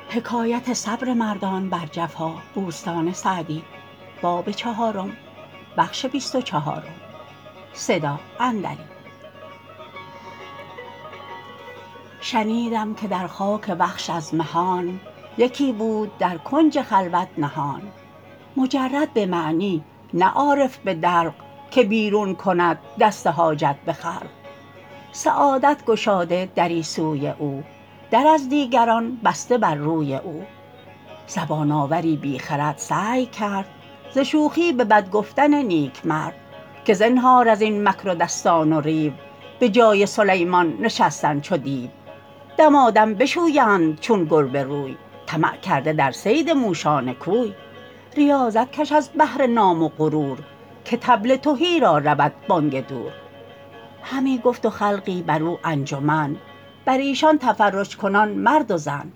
شنیدم که در خاک وخش از مهان یکی بود در کنج خلوت نهان. مجرد به معنی نه عارف به دلق که بیرون کند دست حاجت به خلق. سعادت گشاده دری سوی او، در از دیگران بسته بر روی او. زبان آوری بی خرد سعی کرد ز شوخی به بد گفتن نیکمرد. که زنهار ازین مکر و دستان و ریو، به جای سلیمان نشستن چو دیو. دمادم بشویند چون گربه روی، طمع کرده در صید موشان کوی. ریاضت کش از بهر نام و غرور، که طبل تهی را رود بانگ دور. همی گفت و خلقی برو انجمن، بر ایشان تفرج کنان مرد و زن.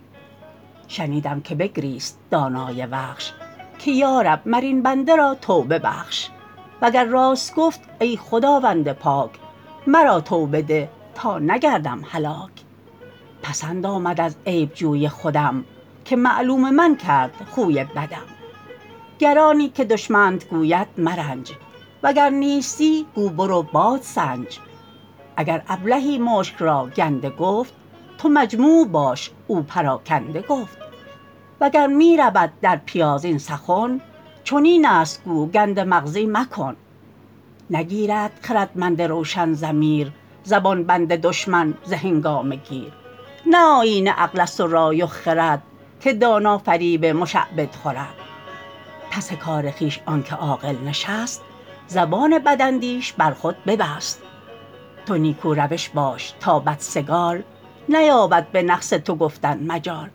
شنیدم که بگریست دانای وخش، که یارب مر این بنده را توبه بخش. وگر راست گفت ای خداوند پاک، مرا توبه ده تا نگردم هلاک. پسند آمد از عیب جوی خودم، که معلوم من کرد خوی بدم. گرانی که دشمنت گوید مرنج، وگر نیستی گو برو باد سنج. اگر ابلهی مشک را گنده گفت، تو مجموع باش او پراکنده گفت. وگر می رود در پیاز این سخن، چنین است گو گنده مغزی مکن. نگیرد خردمند روشن ضمیر، زبان بند دشمن ز هنگامه گیر. نه آیین عقل است و رای و خرد، که دانا فریب مشعبد خورد. پس کار خویش آنکه عاقل نشست، زبان بداندیش بر خود ببست. تو نیکو روش باش تا بدسگال، نیابد به نقص تو گفتن مجال.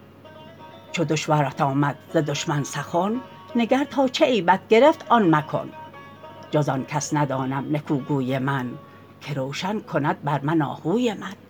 چو دشوارت آمد ز دشمن سخن، نگر تا چه عیبت گرفت آن مکن. جز آن کس ندانم نکوگوی من، که روشن کند بر من آهوی من.